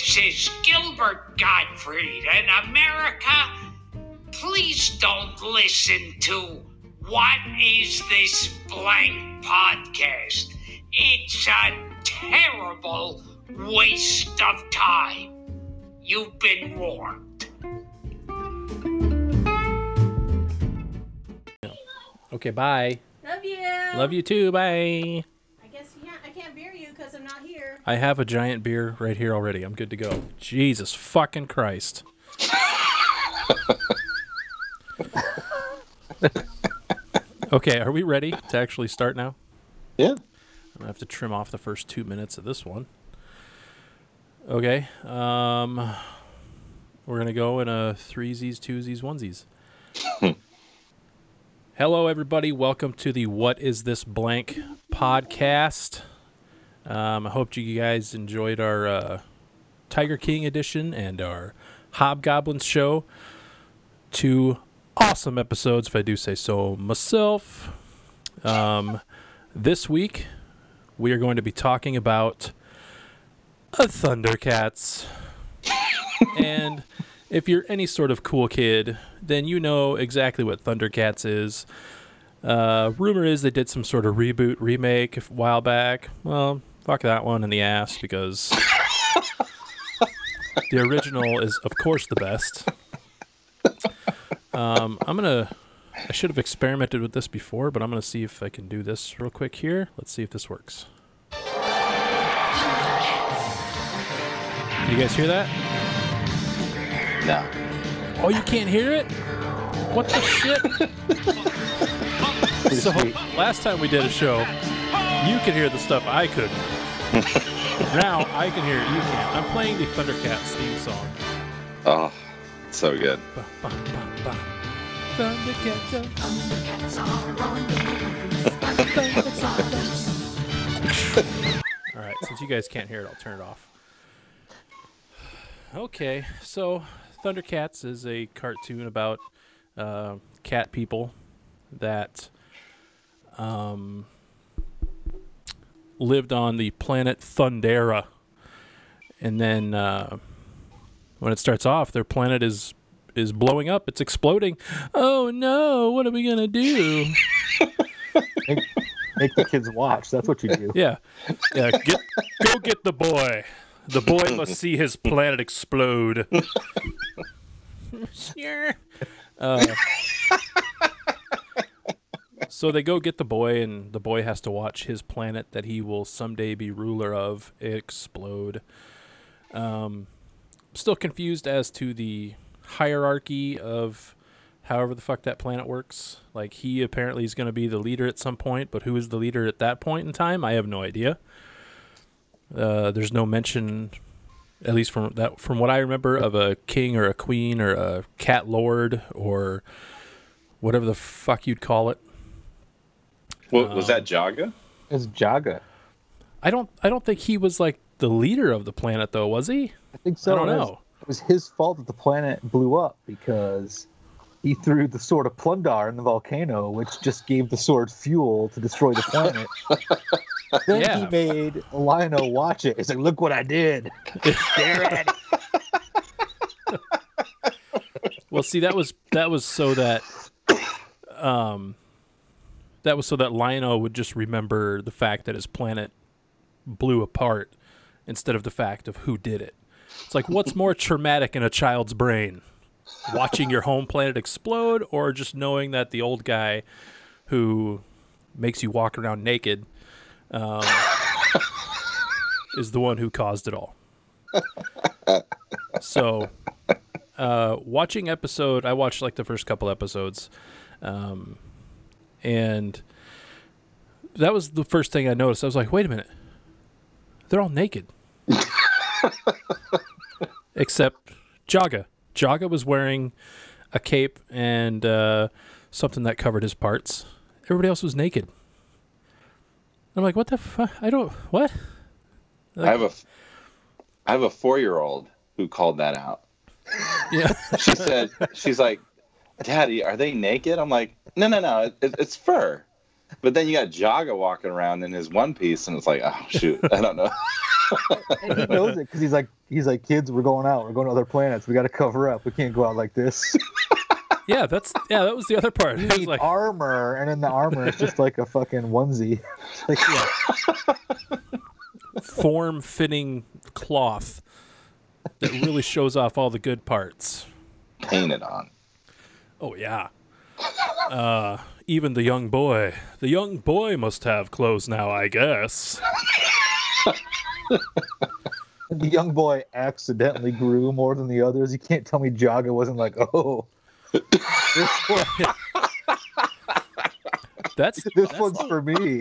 This is Gilbert Gottfried, and America, please don't listen to What Is This Blank podcast. It's a terrible waste of time. You've been warned. Okay, bye. Love you. Love you too, bye. I can't beer you because I'm not here. I have a giant beer right here already. I'm good to go. Jesus fucking Christ. Okay, are we ready to actually start now? Yeah. I'm gonna have to trim off the first 2 minutes of this one. Okay. We're gonna go in a threesies, twosies, onesies. Hello, everybody. Welcome to the What Is This Blank podcast. I hope you guys enjoyed our Tiger King edition and our Hobgoblins show. 2 awesome episodes, if I do say so myself. This week, we are going to be talking about Thundercats. And if you're any sort of cool kid, then you know exactly what Thundercats is. Rumor is they did some sort of reboot, remake a while back. Well, fuck that one in the ass, because the original is, of course, the best. I should have experimented with this before, but I'm going to see if I can do this real quick here. Let's see if this works. Can you guys hear that? No. Oh, you can't hear it? What the shit? So, last time we did a show, you could hear the stuff I couldn't. Now, I can hear it, you can't. I'm playing the Thundercats theme song. Oh, so good. Ba, ba, ba, ba. Thundercats. Alright, since you guys can't hear it, I'll turn it off. Okay, so Thundercats is a cartoon about cat people that lived on the planet Thundera. And then when it starts off, their planet is blowing up. It's exploding. Oh no, what are we going to do? Make the kids watch. That's what you do. Yeah. Go get the boy. The boy must see his planet explode. Sure. So they go get the boy, and the boy has to watch his planet that he will someday be ruler of explode. Still confused as to the hierarchy of however the fuck that planet works. Like, he apparently is going to be the leader at some point, but who is the leader at that point in time? I have no idea. There's no mention, at least from what I remember, of a king or a queen or a cat lord or whatever the fuck you'd call it. Well, was that Jaga? It's Jaga. I don't think he was like the leader of the planet, though, was he? I think so. I don't know. It was his fault that the planet blew up because he threw the sword of Plundar in the volcano, which just gave the sword fuel to destroy the planet. Then he made Lionel watch it. He's like, look what I did. Stare at it. Well, see, that was so that Lionel would just remember the fact that his planet blew apart instead of the fact of who did it. It's like, what's more traumatic in a child's brain? Watching your home planet explode, or just knowing that the old guy who makes you walk around naked is the one who caused it all? So, watching I watched like the first couple episodes, and that was the first thing I noticed. I was like, wait a minute. They're all naked. Except Jaga. Jaga was wearing a cape and something that covered his parts. Everybody else was naked. I'm like, what the fuck? What? Like, I have a 4-year-old who called that out. Yeah. she's like, Daddy, are they naked? I'm like, no, it's fur. But then you got Jaga walking around in his one piece, and it's like, oh shoot, I don't know. And he knows it because he's like, kids, we're going out. We're going to other planets. We got to cover up. We can't go out like this. Yeah, that was the other part. You I was need like, armor, and in the armor, it's just like a fucking onesie. Like, yeah. form-fitting cloth that really shows off all the good parts. Painted on. Oh yeah. Even the young boy. The young boy must have clothes now, I guess. The young boy accidentally grew more than the others. You can't tell me Jaga wasn't like, oh, this one's for me.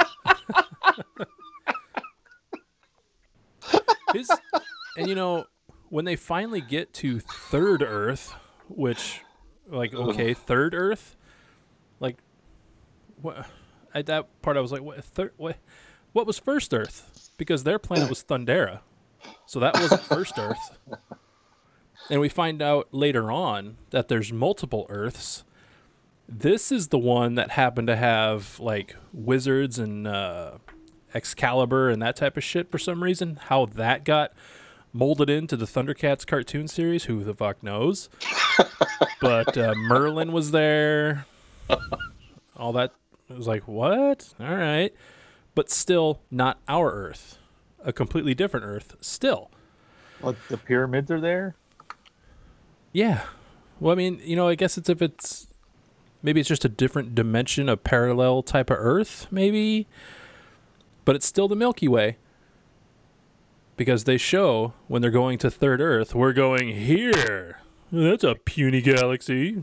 And you know, when they finally get to Third Earth, which, like, okay, Third Earth, like, what? At that part, I was like, what was First Earth? Because their planet was Thundera, so that wasn't First Earth. And we find out later on that there's multiple Earths. This is the one that happened to have, like, wizards and Excalibur and that type of shit for some reason. How that got molded into the Thundercats cartoon series, who the fuck knows? But Merlin was there. All that. It was like, what? All right. But still not our Earth. A completely different Earth still. What, the pyramids are there? Yeah. Well, I mean, you know, I guess maybe it's just a different dimension, a parallel type of Earth, maybe. But it's still the Milky Way. Because they show, when they're going to Third Earth, we're going here. That's a puny galaxy.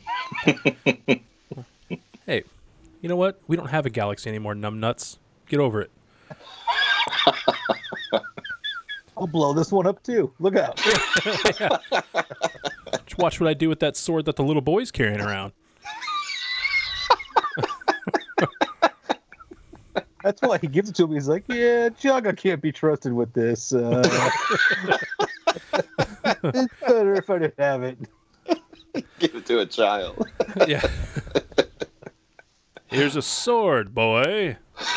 Hey, you know what? We don't have a galaxy anymore, numbnuts. Get over it. I'll blow this one up too. Look out. Just watch what I do with that sword that the little boy's carrying around. That's why he gives it to me. He's like, yeah, Jaga can't be trusted with this. It's better if I didn't have it. Give it to a child. Yeah. Here's a sword, boy.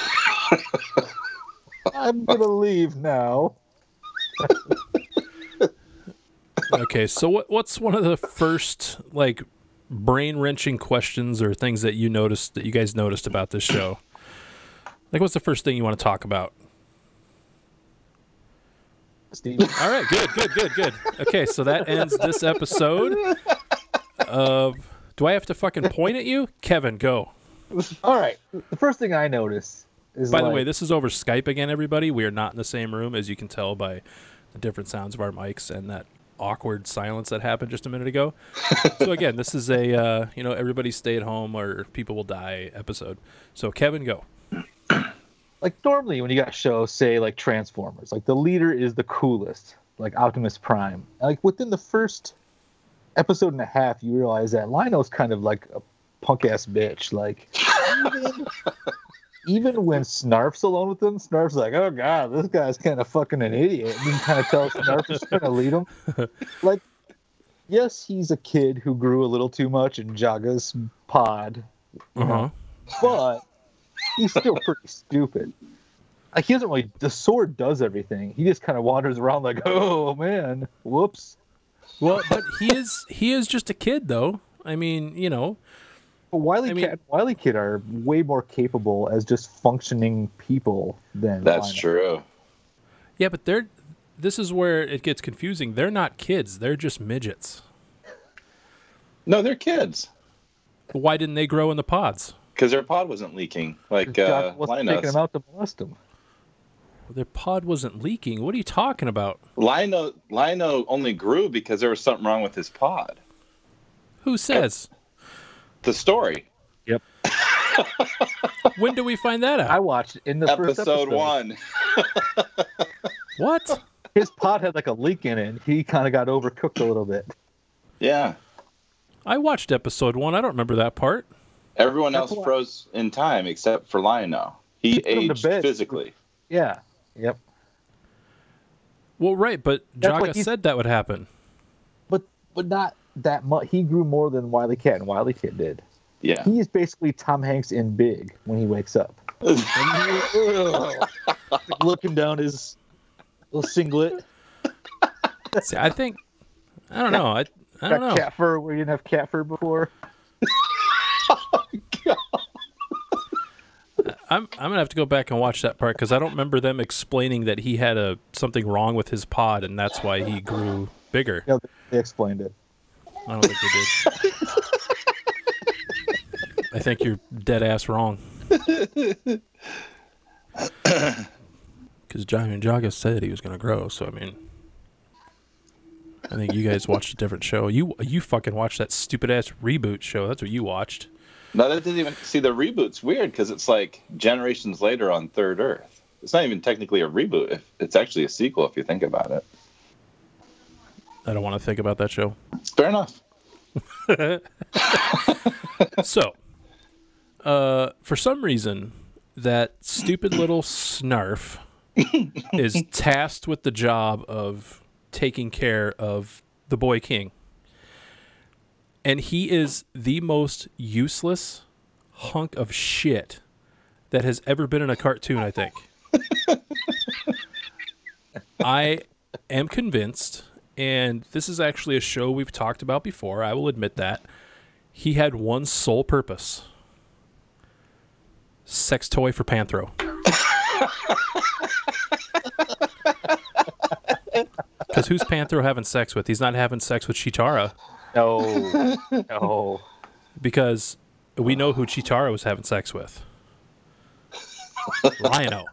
I'm going to leave now. Okay, so what's one of the first, like, brain-wrenching questions or things that you guys noticed about this show? Like, what's the first thing you want to talk about? Steve. All right, good. Okay, so that ends this episode of... Do I have to fucking point at you? Kevin, go. All right. The first thing I notice is, By the way, this is over Skype again, everybody. We are not in the same room, as you can tell by the different sounds of our mics and that awkward silence that happened just a minute ago. So again, this is a, everybody stay at home or people will die episode. So Kevin, go. like, normally when you got shows, say, like Transformers, like, the leader is the coolest, like Optimus Prime. Like, within the first episode and a half, you realize that Lino's kind of like a punk-ass bitch. Like, even when Snarf's alone with him, Snarf's like, oh, God, this guy's kind of fucking an idiot. And you can kind of tell Snarf is trying to lead him. Like, yes, he's a kid who grew a little too much in Jaga's pod. You know? But he's still pretty stupid. Like, he doesn't really... The sword does everything. He just kind of wanders around like, oh, man, whoops. Well, but he is just a kid, though. I mean, you know... Wily Cat and Wily Kid are way more capable as just functioning people than That's Lino. true. Yeah, but this is where it gets confusing. They're not kids. They're just midgets. No, they're kids. Why didn't they grow in the pods? Because their pod wasn't leaking. Like, Jock wasn't taking Lino's. them out to molest them. Their pod wasn't leaking. What are you talking about? Lino only grew because there was something wrong with his pod. Who says? The story. Yep. When do we find that I out? watched it in the first Episode episode. 1. What? His pod had like a leak in it. And he kind of got overcooked a little bit. Yeah. I watched episode 1. I don't remember that part. Everyone else That's why- froze in time except for Lino. He put him to aged bed. physically. Yeah. Yep. Well, right, but That's Jaga what he's- said that would happen. But not that much. He grew more than Wily Cat and Wily Kid did. Yeah. He is basically Tom Hanks in Big when he wakes up. Like, looking down his Little singlet. See, I think I don't know. I don't know. Cat fur where you didn't have cat fur before. I'm gonna have to go back and watch that part because I don't remember them explaining that he had something wrong with his pod and that's why he grew bigger. Yeah, they explained it. I don't think they did. I think you're dead ass wrong. Because Jaga said he was gonna grow, so I mean, I think you guys watched a different show. You fucking watched that stupid ass reboot show. That's what you watched. No, that didn't even see the reboot's weird because it's like generations later on Third Earth. It's not even technically a reboot. It's actually a sequel if you think about it. I don't want to think about that show. Fair enough. So, for some reason, that stupid little snarf is tasked with the job of taking care of the boy king. And he is the most useless hunk of shit that has ever been in a cartoon, I think. I am convinced, and this is actually a show we've talked about before, I will admit that, he had one sole purpose. Sex toy for Panthro. Because who's Panthro having sex with? He's not having sex with Chitara. No. Because we know who Chitara was having sex with. Lion-O.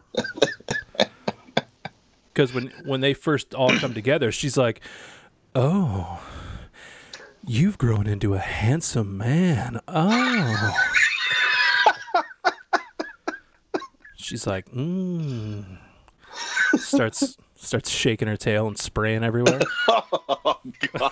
Because when they first all come together, she's like, "Oh, you've grown into a handsome man. Oh." She's like, Starts shaking her tail and spraying everywhere. Oh, God.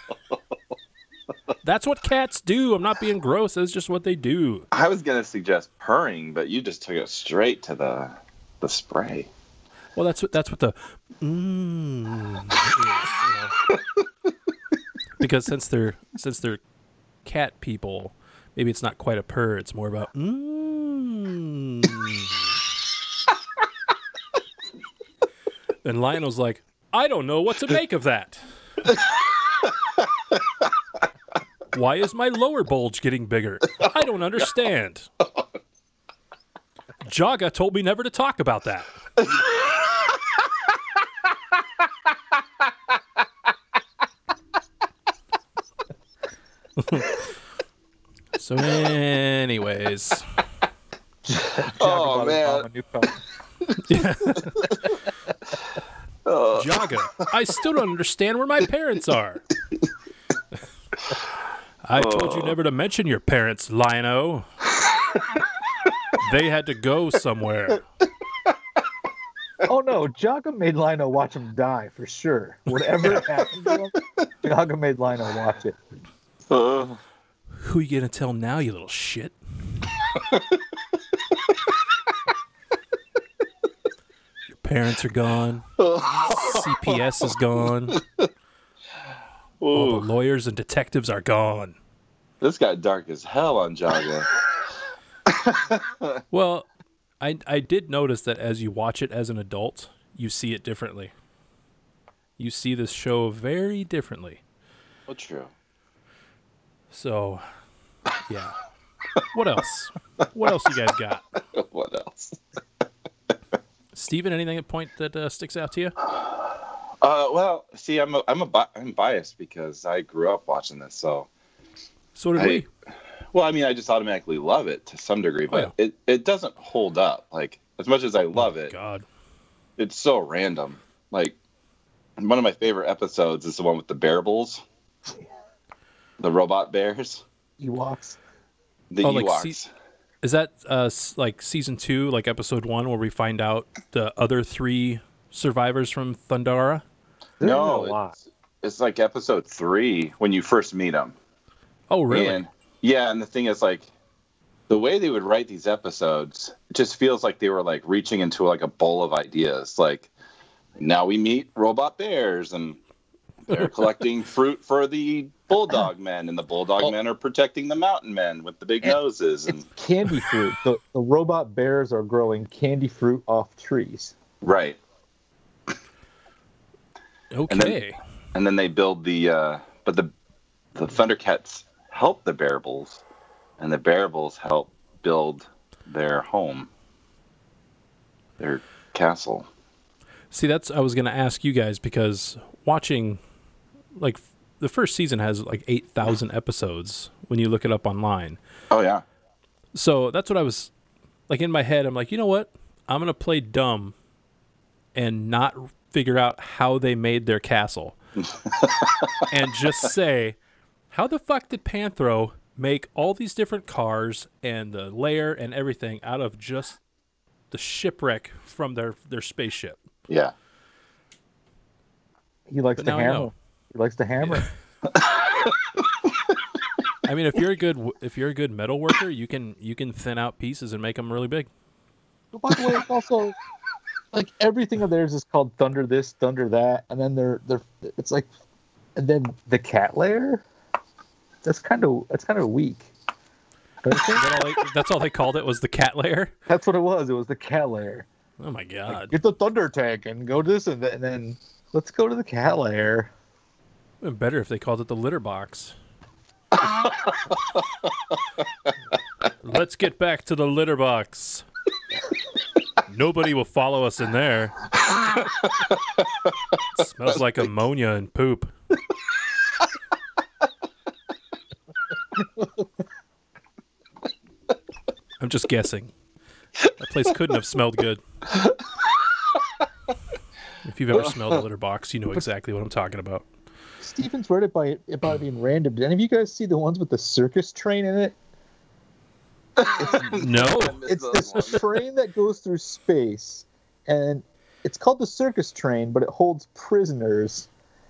That's what cats do. I'm not being gross. That's just what they do. I was going to suggest purring, but you just took it straight to the spray. Well, that's what the is, you know. Because since they're cat people, maybe it's not quite a purr. It's more about And Lionel's like, I don't know what to make of that. Why is my lower bulge getting bigger? I don't understand. Jaga told me never to talk about that. So anyways. Oh, man. Yeah. Jaga, I still don't understand where my parents are. I told you never to mention your parents, Lion-O. They had to go somewhere. Oh no, Jaga made Lion-O watch him die for sure. Whatever happened to him, Jaga made Lion-O watch it. Who you gonna tell now, you little shit? Your parents are gone. CPS is gone. All the lawyers and detectives are gone. This got dark as hell on Jaga. Well, I did notice that as you watch it as an adult, you see it differently. You see this show very differently. Well, true. So, yeah. What else? What else you guys got? What else? Steven, anything at point that sticks out to you? Well, see, I'm biased because I grew up watching this, so. So did we. Well, I mean, I just automatically love it to some degree, but it doesn't hold up. Like, as much as I love it, God, it's so random. Like, one of my favorite episodes is the one with the bear bulls, the robot bears. Ewoks. The Ewoks. Is that like season 2, like episode 1, where we find out the other 3 survivors from Thundara? No, it's like episode 3 when you first meet them. Oh, really? And the thing is, like, the way they would write these episodes, it just feels like they were like reaching into like a bowl of ideas. Like, now we meet robot bears, and they're collecting fruit for the bulldog men, and the bulldog men are protecting the mountain men with the big noses. And it's candy fruit. The robot bears are growing candy fruit off trees. Right. Okay. And then they build the Thundercats help the Bearables, and the Bearables help build their home, their castle. See, I was going to ask you guys, because watching, like, the first season has like 8,000 episodes when you look it up online. Oh, yeah. So that's what I was, like, in my head, I'm like, you know what? I'm going to play dumb and not figure out how they made their castle. And just say, how the fuck did Panthro make all these different cars and the lair and everything out of just the shipwreck from their spaceship? Yeah. He likes to hammer. He likes to hammer. I mean, if you're a good metal worker, you can thin out pieces and make them really big. But by the way, it's also like everything of theirs is called Thunder this, Thunder that, and then it's like, and then the cat lair. That's kind of weak. That's all they called it, was the cat lair? That's what it was. It was the cat lair. Oh my god! Like, get the Thunder tank and go this and then let's go to the cat lair. Better if they called it the litter box. Let's get back to the litter box. Nobody will follow us in there. Smells like ammonia and poop. I'm just guessing. That place couldn't have smelled good. If you've ever smelled a litter box, you know exactly what I'm talking about. Steven's read about it being random. Did any of you guys see the ones with the circus train in it? No. It's this train that goes through space, and it's called the circus train, but it holds prisoners.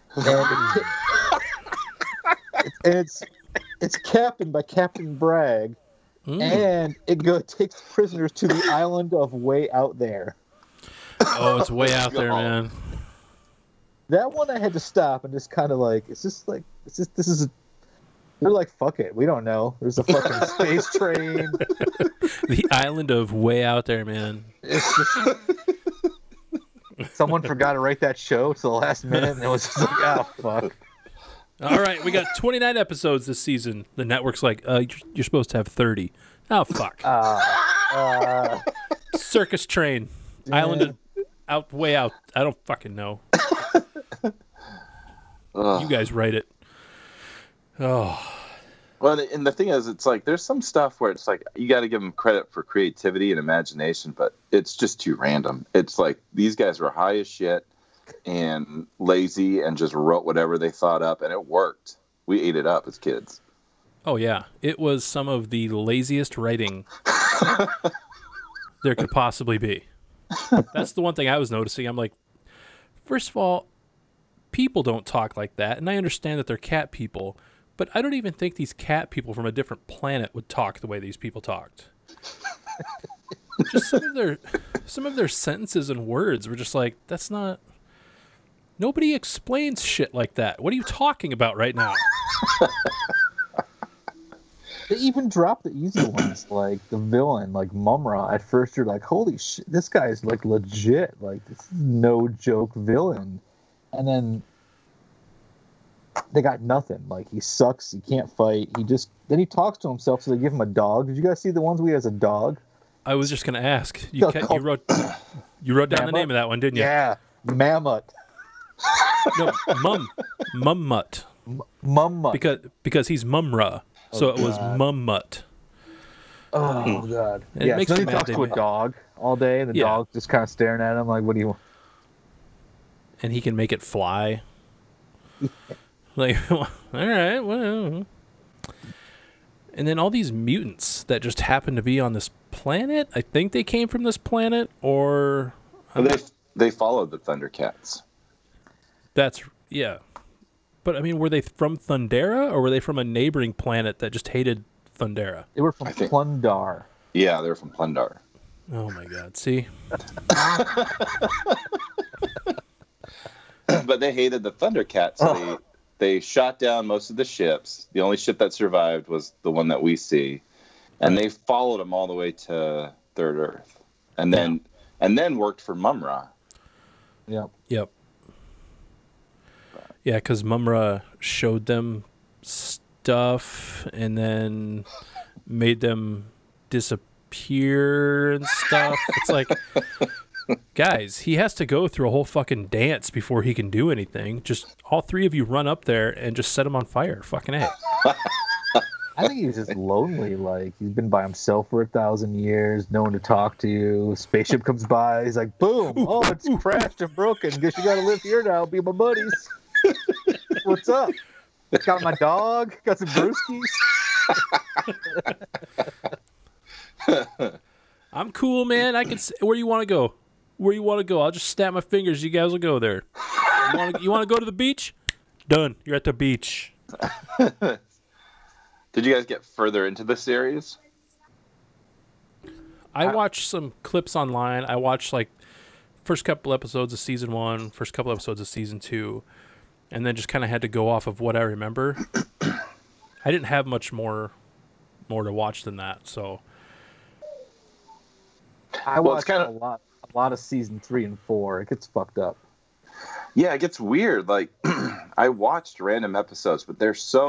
And it's captained by Captain Bragg, and it takes prisoners to the island of Way Out There. Oh, it's way out there, man. That one I had to stop and just kind of like, they're like, fuck it, we don't know. There's a fucking space train. The island of Way Out There, man. It's just, someone forgot to write that show to the last minute, and it was just like, oh, fuck. All right, we got 29 episodes this season. The network's like, you're supposed to have 30. Oh, fuck. Circus train. Yeah. Island out, way out. I don't fucking know. You guys write it. Oh. Well, and the thing is, it's like there's some stuff where it's like you got to give them credit for creativity and imagination, but it's just too random. It's like these guys were high as shit and lazy and just wrote whatever they thought up, and it worked. We ate it up as kids. Oh, yeah. It was some of the laziest writing there could possibly be. That's the one thing I was noticing. I'm like, first of all, people don't talk like that, and I understand that they're cat people, but I don't even think these cat people from a different planet would talk the way these people talked. Just some of their sentences and words were just like, that's not... Nobody explains shit like that. What are you talking about right now? They even drop the easy ones, like the villain, like Mumra. At first, you're like, holy shit, this guy's like legit. Like, this is no joke villain. And then they got nothing. Like, he sucks. He can't fight. Then he talks to himself, so they give him a dog. Did you guys see the ones where he has a dog? I was just going to ask. You wrote down Mammoth? the name of that one, didn't you? Yeah, Mammoth. No, Mummut. Mummut. Because he's Mumra. So it was Mummut. Oh, God. And it makes so me he mad talks to a dog all day, and the dog just kind of staring at him like, what do you want? And he can make it fly. Like, all right, well. And then all these mutants that just happen to be on this planet. I think they came from this planet, or... They followed the Thundercats. Yeah. But, I mean, were they from Thundera, or were they from a neighboring planet that just hated Thundera? They were from Plundar. Yeah, they were from Plundar. Oh, my God. See? But they hated the Thundercats. So they shot down most of the ships. The only ship that survived was the one that we see. And they followed them all the way to Third Earth. And then worked for Mumra. Yep. Yeah, because Mumra showed them stuff and then made them disappear and stuff. It's like, guys, he has to go through a whole fucking dance before he can do anything. Just all three of you run up there and just set him on fire. Fucking A. I think he's just lonely. Like, he's been by himself for 1,000 years, no one to talk to. Spaceship comes by, he's like, boom, oh, it's crashed and broken. Guess you gotta live here now, be my buddies. What's up? Got my dog, got some brewskis. I'm cool, man. I can. Where you want to go? Where you want to go? I'll just snap my fingers. You guys will go there. You want to go to the beach? Done. You're at the beach. Did you guys get further into the series? I watched some clips online. I watched like first couple episodes of season 1, first couple episodes of season 2, and then just kind of had to go off of what I remember. I didn't have much more to watch than that, so I watched a lot of season 3 and 4. It gets fucked up. Yeah, it gets weird. Like, I watched random episodes, but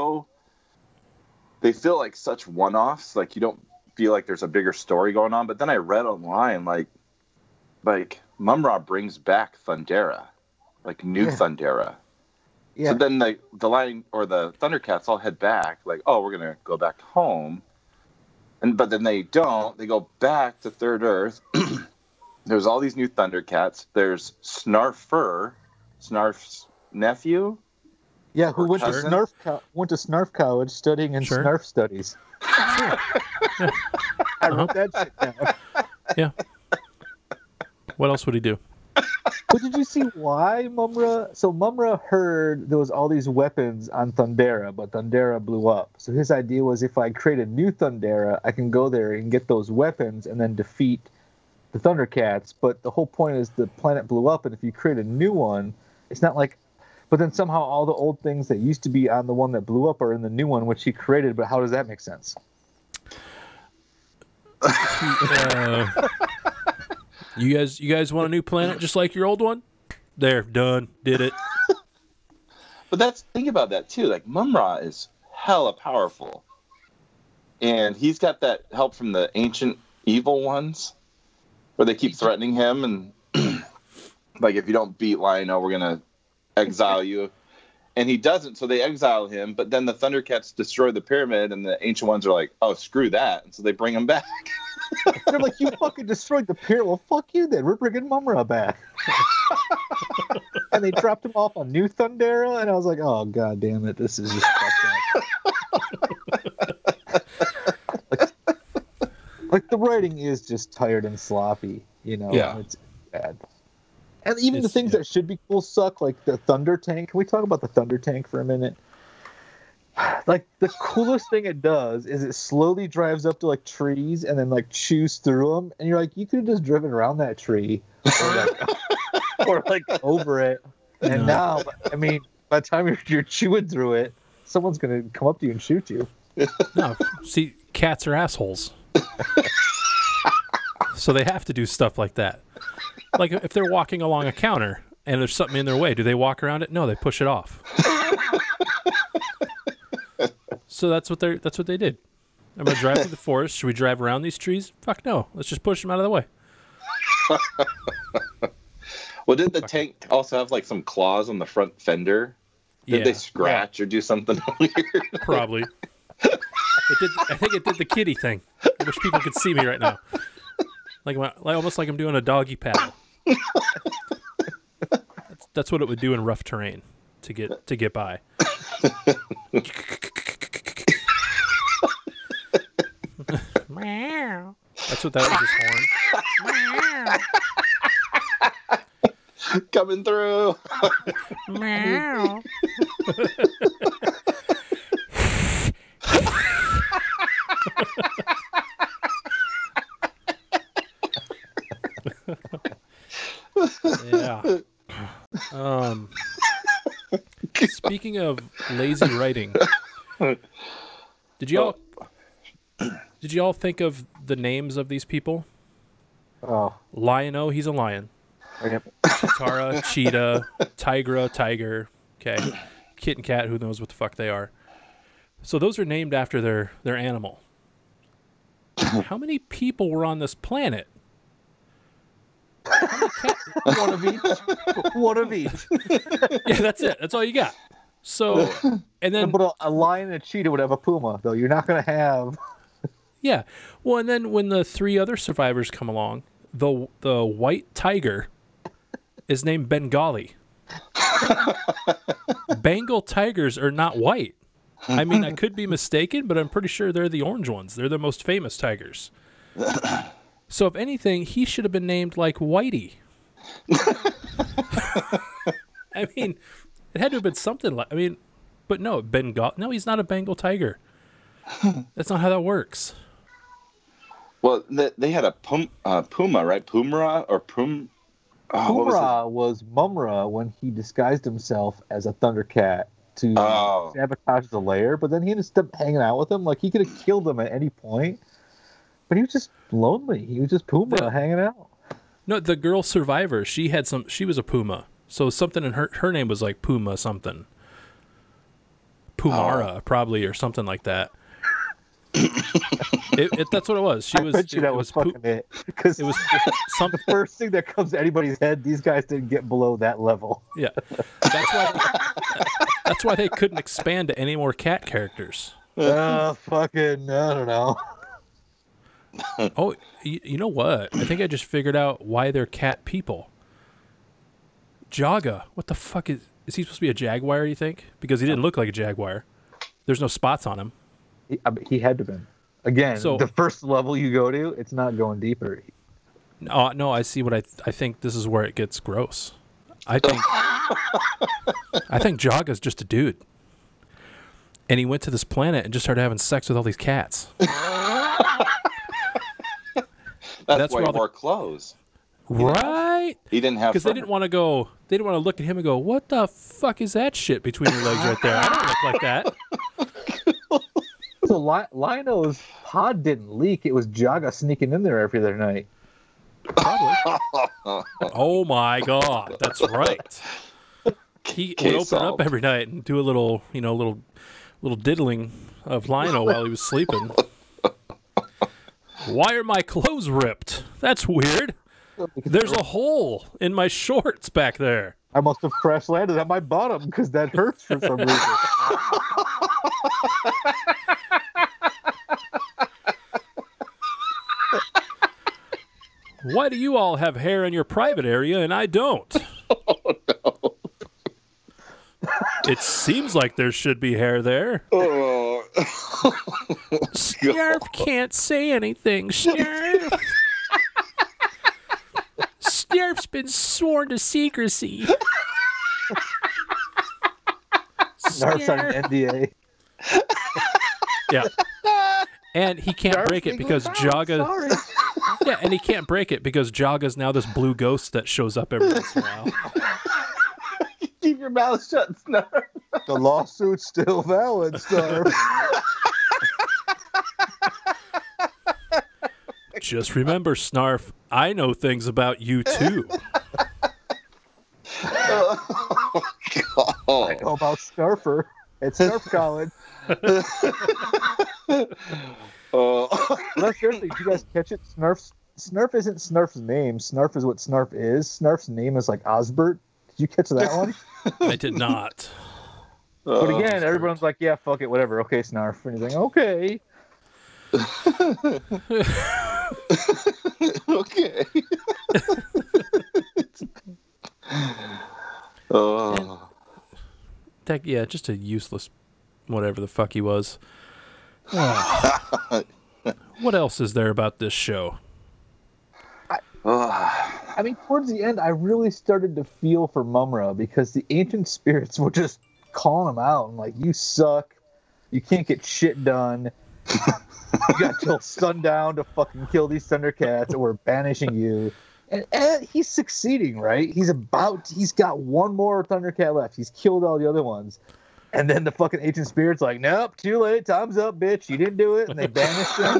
they feel like such one-offs. Like, you don't feel like there's a bigger story going on. But then I read online, like Mumra brings back Thundera, like new Thundera. Yeah. So then the Lion or the Thundercats all head back, like, oh, we're gonna go back home, but then they don't. They go back to Third Earth. There's all these new Thundercats. There's Snarfur, Snarf's nephew. Yeah, who went to Snarf College studying in Snarf studies. I wrote that shit down. Yeah. What else would he do? But did you see why Mumra? So Mumra heard there was all these weapons on Thundera, but Thundera blew up. So his idea was, if I create a new Thundera, I can go there and get those weapons and then defeat the Thundercats. But the whole point is the planet blew up, and if you create a new one, it's not like... But then somehow all the old things that used to be on the one that blew up are in the new one, which he created. But how does that make sense? You guys want a new planet just like your old one? There, done, did it. But think about that too. Like, Mumra is hella powerful, and he's got that help from the ancient evil ones, where they keep threatening him, and like, if you don't beat Lion-O, we're gonna exile you. And he doesn't, so they exile him. But then the Thundercats destroy the pyramid, and the ancient ones are like, "Oh, screw that!" And so they bring him back. They're like, "You fucking destroyed the pyramid. Well, fuck you then. We're bringing Mumra back." And they dropped him off on New Thundera, and I was like, "Oh, god damn it, this is just fucked up." like the writing is just tired and sloppy, you know. Yeah, it's bad. And even the things that should be cool suck, like the Thunder Tank. Can we talk about the Thunder Tank for a minute? Like, the coolest thing it does is it slowly drives up to, like, trees and then, like, chews through them. And you're like, you could have just driven around that tree or over it. And now, I mean, by the time you're chewing through it, someone's going to come up to you and shoot you. No, see, cats are assholes. So they have to do stuff like that. Like, if they're walking along a counter and there's something in their way, do they walk around it? No, they push it off. So that's what they did. I'm gonna drive through the forest. Should we drive around these trees? Fuck no. Let's just push them out of the way. Well, did the tank also have like some claws on the front fender? Did they scratch or do something weird? Probably. I think it did the kitty thing. I wish people could see me right now. Like almost like I'm doing a doggy paddle. That's what it would do in rough terrain to get by. That's what that was, his horn. Coming through. Meow. Yeah. Speaking of lazy writing, did y'all think of the names of these people? Oh, Lion-O, he's a lion. Yep. Chitara, cheetah. Tigra, tiger. Okay, Kit and Kat, who knows what the fuck they are. So those are named after their animal. How many people were on this planet? One of each. One of each. Yeah, that's it. That's all you got. So, and then But a lion and a cheetah would have a puma, though. You're not going to have. yeah, well, and then when the 3 other survivors come along, the white tiger is named Bengali. Bengal tigers are not white. I mean, I could be mistaken, but I'm pretty sure they're the orange ones. They're the most famous tigers. So if anything, he should have been named like Whitey. I mean, it had to have been something like. I mean, but no, Bengal. No, he's not a Bengal tiger. That's not how that works. Well, they had a puma, right? Pumra or Pum. Oh, what was Pumra was Mumra when he disguised himself as a Thundercat to sabotage the lair, but then he ended up hanging out with him. Like, he could have killed him at any point, but he was just lonely. He was just Pumra hanging out. No, the girl survivor, she was a puma. So something in her name was like Puma something. Pumara, probably, or something like that. That's what it was. I bet you that was fucking it. Because it was the first thing that comes to anybody's head, these guys didn't get below that level. Yeah. That's why they couldn't expand to any more cat characters. Fucking, I don't know. Oh, you know what? I think I just figured out why they're cat people. Jaga. What the fuck is he supposed to be a jaguar, you think? Because he didn't look like a jaguar. There's no spots on him. He had to have been. Again, So- the first level you go to, it's not going deeper. No, I see what I think this is where it gets gross. I think Jaga's just a dude. And he went to this planet and just started having sex with all these cats. That's why where he all wore clothes. Right? He didn't have Because they didn't want to go. They didn't want to look at him and go, "What the fuck is that shit between your legs right there? I don't look like that." So Lionel's pod didn't leak. It was Jaga sneaking in there every other night. Probably. Oh my god, that's right. He would Case open solved. up every night and do a little diddling of Lionel while he was sleeping. Why are my clothes ripped? That's weird. There's a hole in my shorts back there. I must have crash landed on my bottom because that hurts for some reason. Why do you all have hair in your private area and I don't? Oh, no. It seems like there should be hair there. Oh. Snarf can't say anything. Snarf. Snarf's been sworn to secrecy. Snarf's on an NDA. Yeah. And he can't break it because Jaga. Sorry. Yeah, and he can't break it because Jaga's now this blue ghost that shows up every once in a while. Keep your mouth shut, Snarf. The lawsuit's still valid, Snarf. Just remember, Snarf, I know things about you too. Oh, I know about Snarfer at Snarf College. Oh. That's the other thing. Did you guys catch it? Snarf isn't Snarf's name. Snarf is what Snarf is. Snarf's name is like Osbert. Did you catch that one? I did not. But again, everyone's like, yeah, fuck it, whatever. Okay, Snarf. And he's like, okay. Okay. Oh. Yeah, just a useless whatever the fuck he was. What else is there about this show? I mean, towards the end, I really started to feel for Mumra because the ancient spirits were just calling him out and like, you suck. You can't get shit done. You got till sundown to fucking kill these Thundercats or we're banishing you. And he's succeeding, right? He's got one more Thundercat left. He's killed all the other ones. And then the fucking ancient spirit's like, nope, too late. Time's up, bitch. You didn't do it. And they banished him.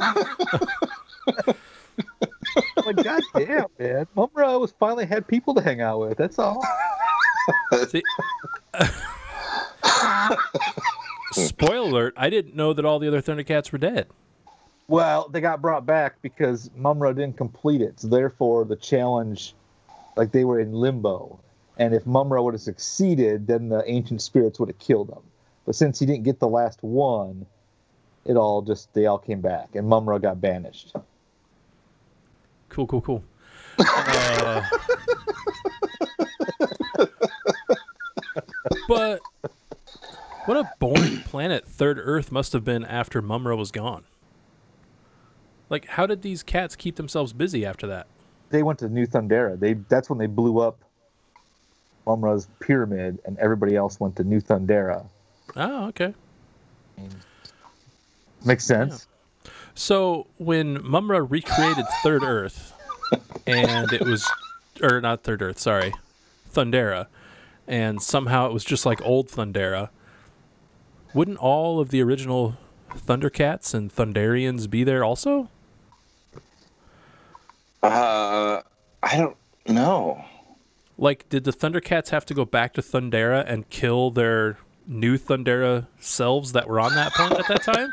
I'm like, God damn, man. Mumra was finally had people to hang out with. That's all. See, Spoiler alert, I didn't know that all the other Thundercats were dead. Well, they got brought back because Mumra didn't complete it. So therefore, the challenge, like they were in limbo. And if Mumra would have succeeded, then the ancient spirits would have killed him. But since he didn't get the last one, they all came back, and Mumra got banished. Cool. But what a boring planet Third Earth must have been after Mumra was gone. Like, how did these cats keep themselves busy after that? They went to New Thundera. That's when they blew up Mumra's pyramid, and everybody else went to New Thundera. Oh, okay. Makes sense. Yeah. So when Mumra recreated Third Earth, and it was, or not Third Earth, sorry, Thundera, and somehow it was just like old Thundera, wouldn't all of the original Thundercats and Thunderians be there also? I don't know. Like, did the Thundercats have to go back to Thundera and kill their new Thundera selves that were on that planet at that time?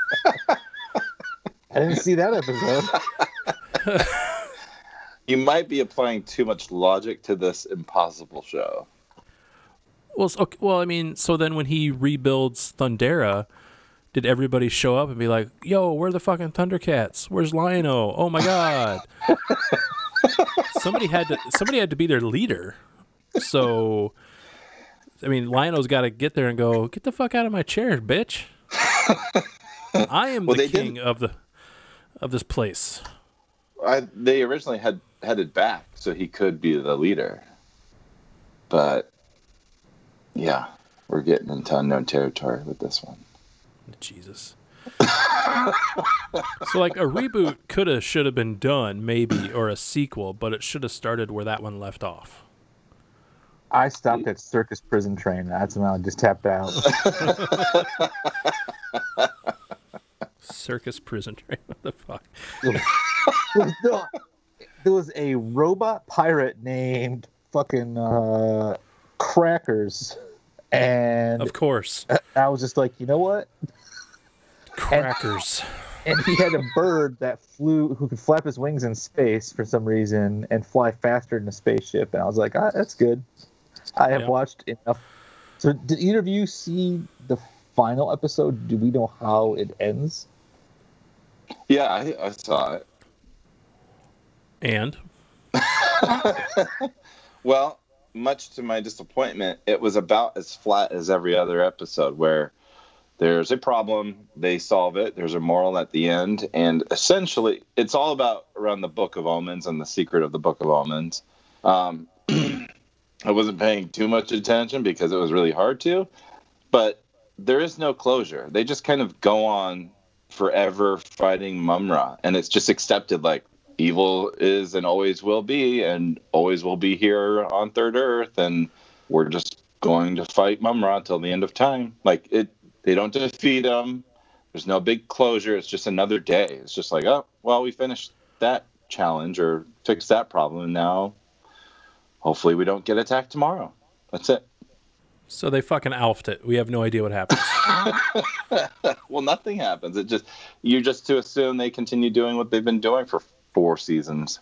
I didn't see that episode. You might be applying too much logic to this impossible show. Well, I mean, so then when he rebuilds Thundera, did everybody show up and be like, yo, where are the fucking Thundercats? Where's Lion-O? Oh my god. Somebody had to be their leader. So, I mean, Lion-O's got to get there and go, get the fuck out of my chair, bitch. I am the king of this place. They originally headed back so he could be the leader. But, yeah, we're getting into unknown territory with this one. Jesus. So, like, a reboot should have been done, maybe, or a sequel, but it should have started where that one left off. I stopped at Circus Prison Train. That's when I just tapped out. Circus Prison Train. What the fuck? There was a robot pirate named fucking Crackers. And of course. I was just like, you know what? Crackers. And he had a bird that who could flap his wings in space for some reason and fly faster than a spaceship. And I was like, that's good. I have watched enough. So did either of you see the final episode? Do we know how it ends? Yeah, I saw it. And? Well, much to my disappointment, it was about as flat as every other episode, where there's a problem, they solve it, there's a moral at the end, and essentially it's all about around the Book of Omens and the secret of the Book of Omens. I wasn't paying too much attention because it was really hard to, but there is no closure. They just kind of go on forever fighting Mumra, and it's just accepted, like, evil is and always will be here on Third Earth, and we're just going to fight Mumra till the end of time. Like, they don't defeat him. There's no big closure. It's just another day. It's just like, oh, well, we finished that challenge or fixed that problem, and now hopefully we don't get attacked tomorrow. That's it. So they fucking alphed it. We have no idea what happens. Well, nothing happens. You're just to assume they continue doing what they've been doing for 4 seasons.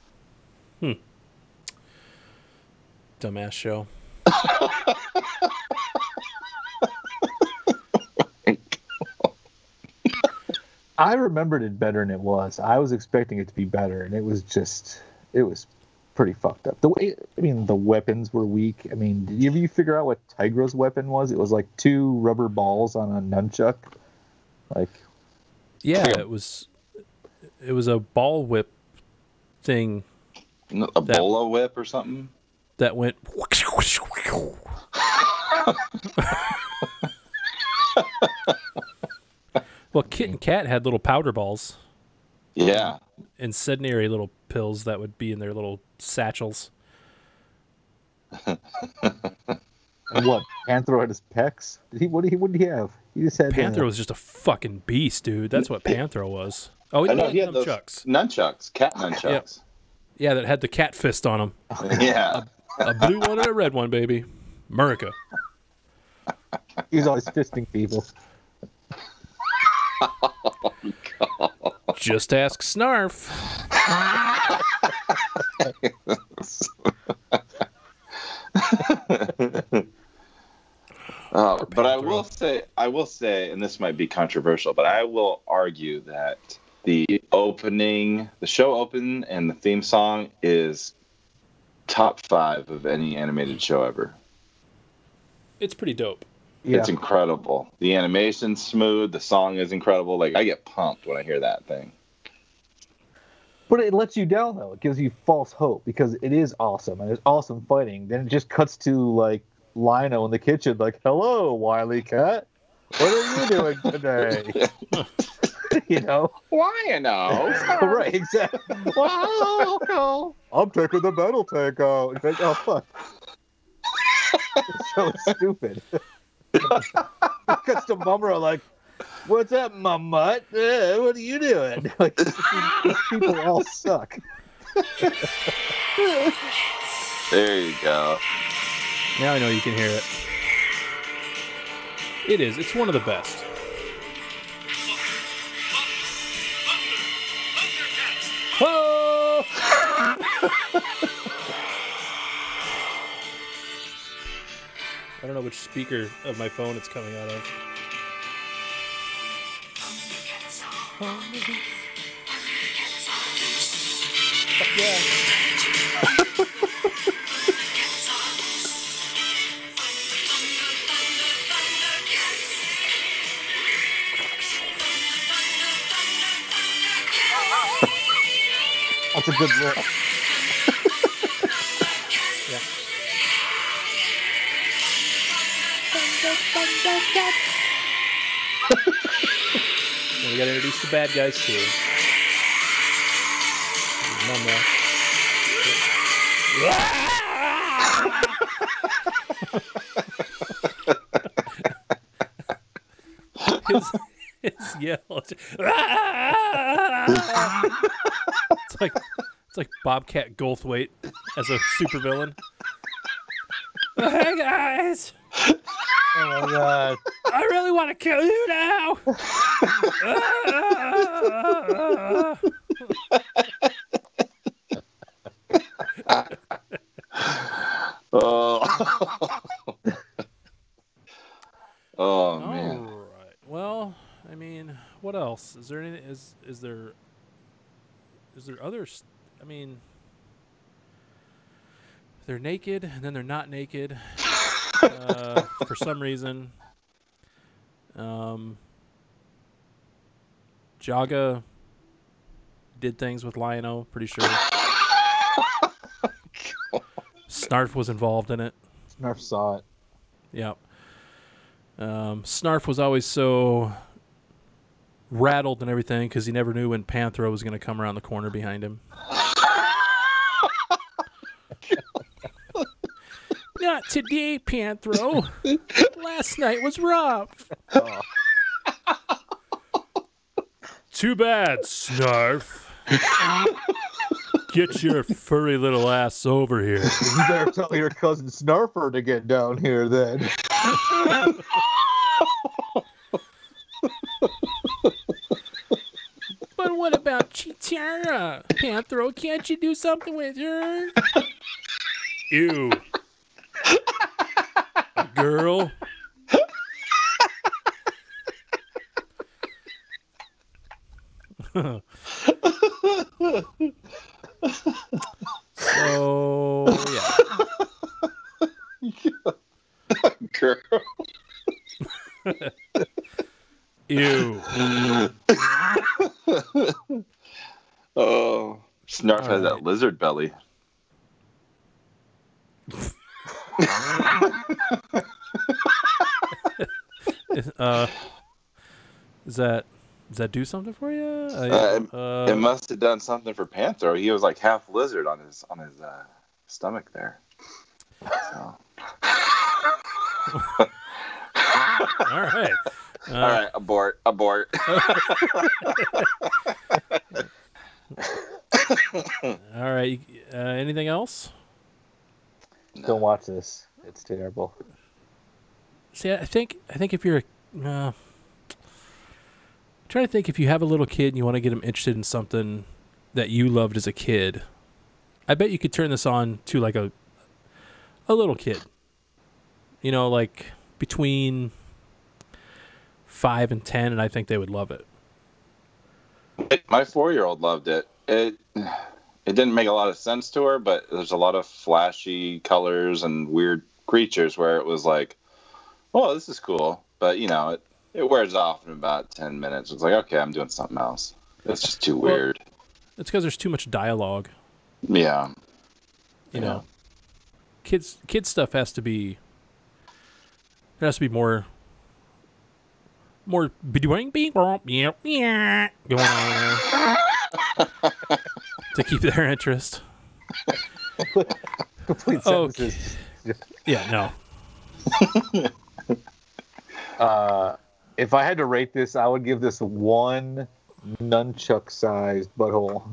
Dumbass show. I remembered it better than it was. I was expecting it to be better, and it was pretty fucked up. The weapons were weak. I mean, did you figure out what Tigra's weapon was? It was like 2 rubber balls on a nunchuck. Like, yeah, it was a ball whip thing. A bola whip or something? That went... Well, Kit and Kat had little powder balls. Yeah. Incendiary little pills that would be in their little satchels. And what? Panthro had his pecs? What did he have? He just had... Panthro was just a fucking beast, dude. That's what Panthro was. Oh, he had nunchucks. Nunchucks. Cat nunchucks. Yeah, that had the cat fist on them. Yeah. A blue one and a red one, baby. America. He was always fisting people. Oh, God. Just ask Snarf. But I will say, and this might be controversial, but I will argue that the show open and the theme song is top 5 of any animated show ever. It's pretty dope. Yeah. It's incredible. The animation's smooth. The song is incredible. Like, I get pumped when I hear that thing. But it lets you down, though. It gives you false hope because it is awesome and it's awesome fighting. Then it just cuts to, like, Lino in the kitchen, like, hello, Wily Cat. What are you doing today? You know? Lino. Right, exactly. Wow, I'm taking the metal tank out. It's like, oh, fuck. It's so stupid. Cuts to Mumra, like, what's up, my mutt? What are you doing? Like, these people all suck. There you go. Now I know you can hear it. It is. It's one of the best. Whoa! I don't know which speaker of my phone it's coming out of. Fuck yeah. That's a good look. Yeah. And we gotta introduce the bad guys too. Mumra. His yell. It's like Bobcat Goldthwait as a supervillain. Hey guys! Oh my god. I really want to kill you now! Oh man. All right. Well, I mean, what else? Is there any? Is there others? I mean, they're naked and then they're not naked for some reason. Jaga did things with Lion-O, pretty sure. Snarf was involved in it. Snarf saw it. Yep. Snarf was always so rattled and everything because he never knew when Panthro was going to come around the corner behind him. Not today, Panthro. Last night was rough. Oh. Too bad, Snarf. Get your furry little ass over here. You better tell your cousin Snarfer to get down here then. But what about Chitara? Panthro, can't you do something with her? Ew. A girl? So, yeah. Girl. Ew. Oh, Snarf has that lizard belly. Does that do something for you? It must have done something for Panthro. He was like half lizard on his stomach there. So. All right. All right, abort. All right. Anything else? Don't watch this. It's terrible. See, I think if you're trying to think if you have a little kid and you want to get them interested in something that you loved as a kid, I bet you could turn this on to like a little kid. You know, like between 5 and 10, and I think they would love it. My 4-year-old loved it. It didn't make a lot of sense to her, but there's a lot of flashy colors and weird creatures where it was like, oh, this is cool. But, you know, it wears off in about 10 minutes. It's like, okay, I'm doing something else. It's just too weird. It's because there's too much dialogue. Yeah. You know, kids stuff has to be more going on there to keep their interest. Complete sentences. Okay. Yeah, no. If I had to rate this, I would give this 1 nunchuck-sized butthole.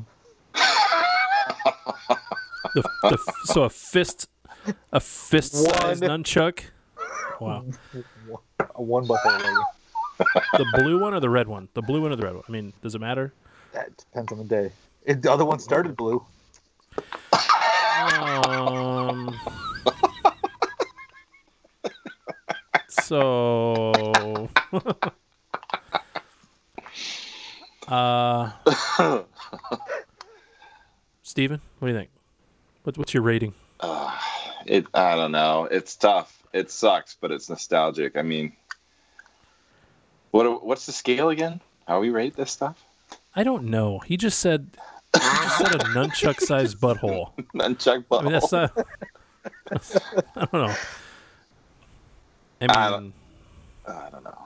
So a fist-sized nunchuck. Wow. 1 butthole. Maybe. The blue one or the red one? The blue one or the red one? I mean, does it matter? That depends on the day. The other one started blue. So, Steven, what do you think? What's your rating? I don't know. It's tough. It sucks, but it's nostalgic. I mean, what's the scale again? How we rate this stuff? I don't know. He just said a nunchuck-sized butthole. Nunchuck butthole. I mean, that's not. I don't know. I don't know.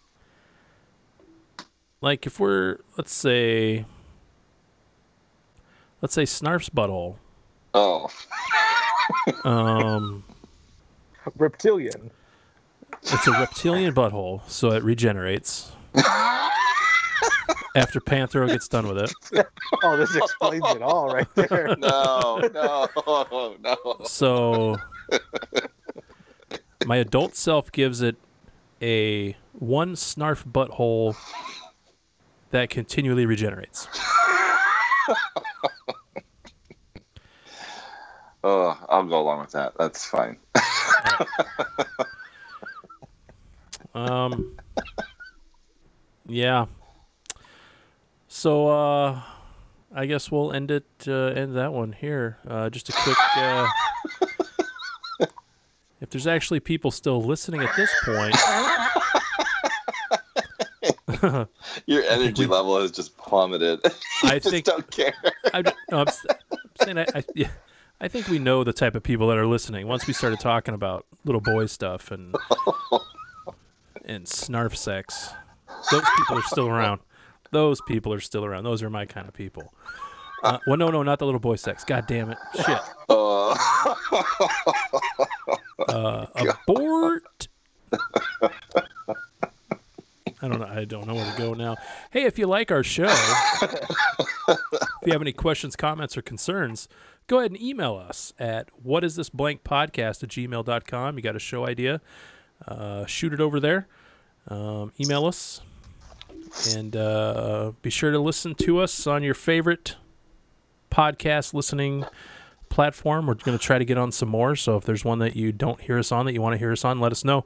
Like if we're let's say Snarf's butthole. Oh. Reptilian. It's a reptilian butthole, so it regenerates. After Panthro gets done with it. Oh, this explains it all right there. No. So my adult self gives it a 1 Snarf butthole that continually regenerates. Oh, I'll go along with that. That's fine. Yeah. So I guess we'll end that one here. Just a quick if there's actually people still listening at this point. Your energy level has just plummeted. I don't care. I'm saying I think we know the type of people that are listening. Once we started talking about little boy stuff and snarf sex, those people are still around. Those are my kind of people. Well, no, not the little boy sex. God damn it. Shit. Abort. I don't know where to go now. Hey, if you like our show, if you have any questions, comments, or concerns, go ahead and email us at whatisthisblankpodcast@gmail.com. You got a show idea, shoot it over there. Email us. And be sure to listen to us on your favorite podcast listening platform. We're going to try to get on some more. So if there's one that you don't hear us on that you want to hear us on, let us know.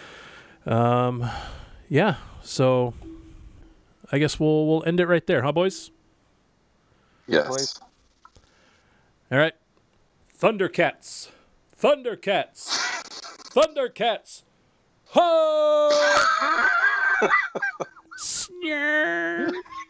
Yeah. So I guess we'll end it right there, huh, boys? Yes. All right. Thundercats. Ho! Snarf.